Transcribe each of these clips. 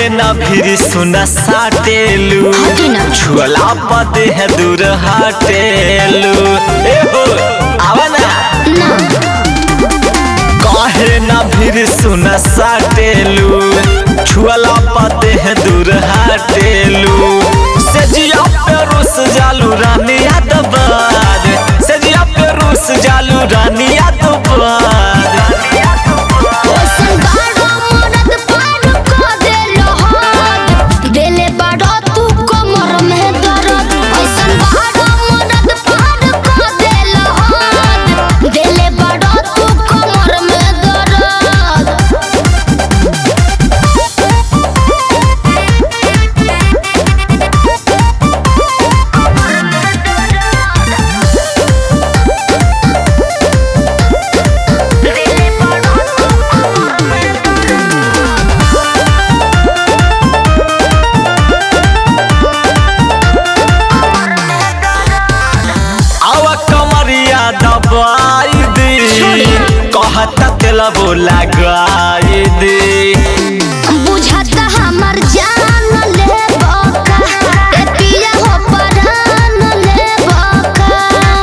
काहे ना फिर सुना साटेलू छुअला पदे है दूर हटेलू ए हो आवा ना काहे ना फिर सुना साटेलू छुअला पदे है दूर हटेलू सजिया पे रुस जालू रानी यादवार सजिया पे रुस जालू रानी यादवार दबाई दी कहता तेलबो लगाई दी बुझाता हमर जान ले बका ए पिया हो परान ले बका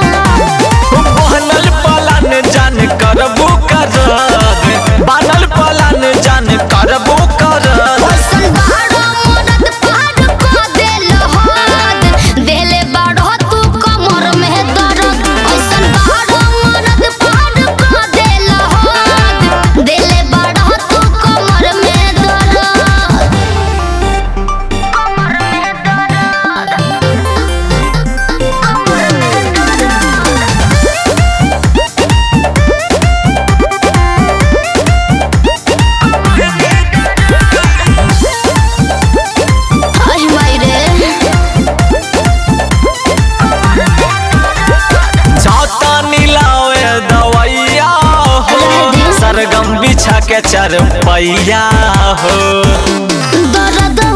बनल पलान जान करबो करद बनल पलान जान करबो करद ओसन बाड़ो मदद पार को देल हाथ देले बाड़ो तू कमर में दर्द ओसन बाड़ो मदद पार को देल हाथ देले बाड़ो तू कमर में दर्द कमर में दर्द आई माई रे जाता नीलावे दवैया हो सरगम बिछा के चरपैया हो दर्द